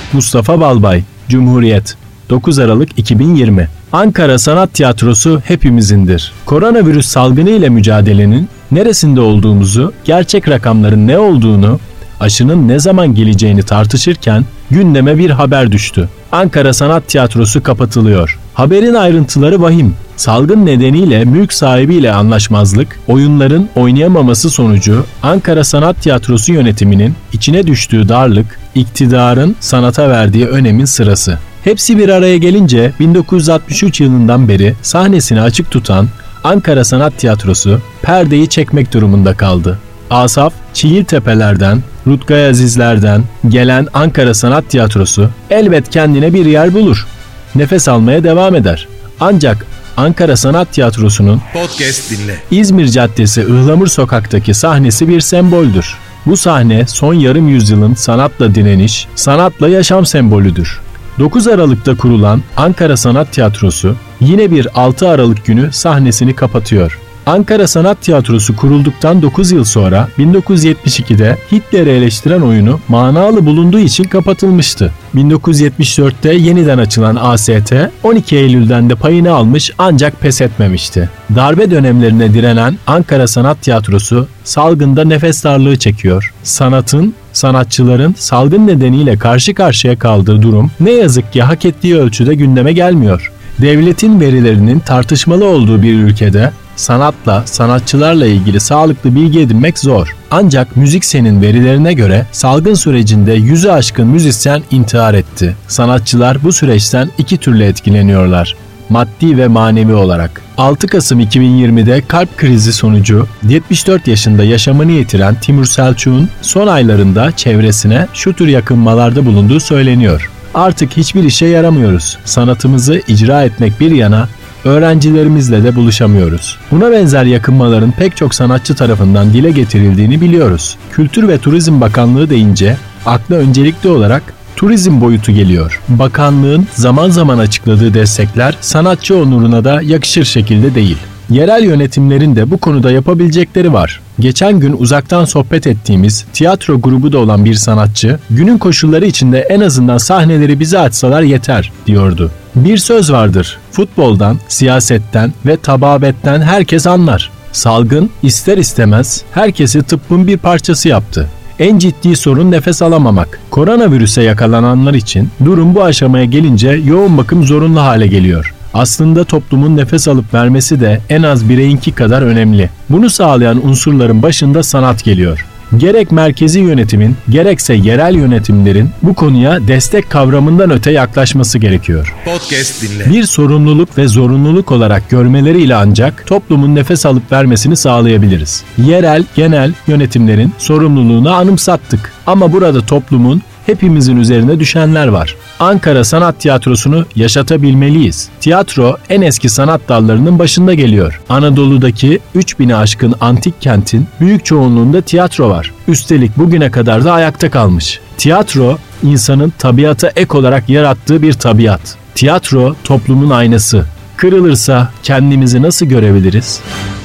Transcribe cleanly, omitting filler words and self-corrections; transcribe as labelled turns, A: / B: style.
A: Mustafa Balbay, Cumhuriyet, 9 Aralık 2020. Ankara Sanat Tiyatrosu hepimizindir. Koronavirüs salgını ile mücadelenin neresinde olduğumuzu, gerçek rakamların ne olduğunu, aşının ne zaman geleceğini tartışırken gündeme bir haber düştü. Ankara Sanat Tiyatrosu kapatılıyor. Haberin ayrıntıları vahim. Salgın nedeniyle mülk sahibiyle anlaşmazlık, oyunların oynayamaması sonucu Ankara Sanat Tiyatrosu yönetiminin içine düştüğü darlık, iktidarın sanata verdiği önemin sırası. Hepsi bir araya gelince 1963 yılından beri sahnesini açık tutan Ankara Sanat Tiyatrosu perdeyi çekmek durumunda kaldı. Asaf Çiğiltepe'lerden, Rutkay Azizler'den gelen Ankara Sanat Tiyatrosu elbet kendine bir yer bulur. Nefes almaya devam eder. Ancak Ankara Sanat Tiyatrosu'nun
B: Podcast dinle.
A: İzmir Caddesi Ihlamur Sokak'taki sahnesi bir semboldür. Bu sahne son yarım yüzyılın sanatla direniş, sanatla yaşam sembolüdür. 9 Aralık'ta kurulan Ankara Sanat Tiyatrosu yine bir 6 Aralık günü sahnesini kapatıyor. Ankara Sanat Tiyatrosu kurulduktan 9 yıl sonra 1972'de Hitler'i eleştiren oyunu manalı bulunduğu için kapatılmıştı. 1974'te yeniden açılan AST 12 Eylül'den de payını almış ancak pes etmemişti. Darbe dönemlerine direnen Ankara Sanat Tiyatrosu salgında nefes darlığı çekiyor. Sanatın, sanatçıların salgın nedeniyle karşı karşıya kaldığı durum ne yazık ki hak ettiği ölçüde gündeme gelmiyor. Devletin verilerinin tartışmalı olduğu bir ülkede sanatla, sanatçılarla ilgili sağlıklı bilgi edinmek zor. Ancak Müziksen'in verilerine göre salgın sürecinde 100'ü aşkın müzisyen intihar etti. Sanatçılar bu süreçten iki türlü etkileniyorlar. Maddi ve manevi olarak. 6 Kasım 2020'de kalp krizi sonucu 74 yaşında yaşamını yitiren Timur Selçuk'un son aylarında çevresine şu tür yakınmalarda bulunduğu söyleniyor. Artık hiçbir işe yaramıyoruz. Sanatımızı icra etmek bir yana öğrencilerimizle de buluşamıyoruz. Buna benzer yakınmaların pek çok sanatçı tarafından dile getirildiğini biliyoruz. Kültür ve Turizm Bakanlığı deyince akla öncelikli olarak turizm boyutu geliyor. Bakanlığın zaman zaman açıkladığı destekler sanatçı onuruna da yakışır şekilde değil. Yerel yönetimlerin de bu konuda yapabilecekleri var. Geçen gün uzaktan sohbet ettiğimiz tiyatro grubu da olan bir sanatçı, günün koşulları içinde en azından sahneleri bize açsalar yeter diyordu. Bir söz vardır, futboldan, siyasetten ve tababetten herkes anlar. Salgın ister istemez herkesi tıbbın bir parçası yaptı. En ciddi sorun nefes alamamak. Koronavirüse yakalananlar için durum bu aşamaya gelince yoğun bakım zorunlu hale geliyor. Aslında toplumun nefes alıp vermesi de en az bireyinki kadar önemli. Bunu sağlayan unsurların başında sanat geliyor. Gerek merkezi yönetimin, gerekse yerel yönetimlerin bu konuya destek kavramından öte yaklaşması gerekiyor.
B: Podcast dinle.
A: Bir sorumluluk ve zorunluluk olarak görmeleriyle ancak toplumun nefes alıp vermesini sağlayabiliriz. Yerel, genel yönetimlerin sorumluluğunu anımsattık. Ama burada toplumun hepimizin üzerine düşenler var. Ankara Sanat Tiyatrosu'nu yaşatabilmeliyiz. Tiyatro en eski sanat dallarının başında geliyor. Anadolu'daki 3000'i aşkın antik kentin büyük çoğunluğunda tiyatro var. Üstelik bugüne kadar da ayakta kalmış. Tiyatro, insanın tabiata ek olarak yarattığı bir tabiat. Tiyatro, toplumun aynası. Kırılırsa kendimizi nasıl görebiliriz?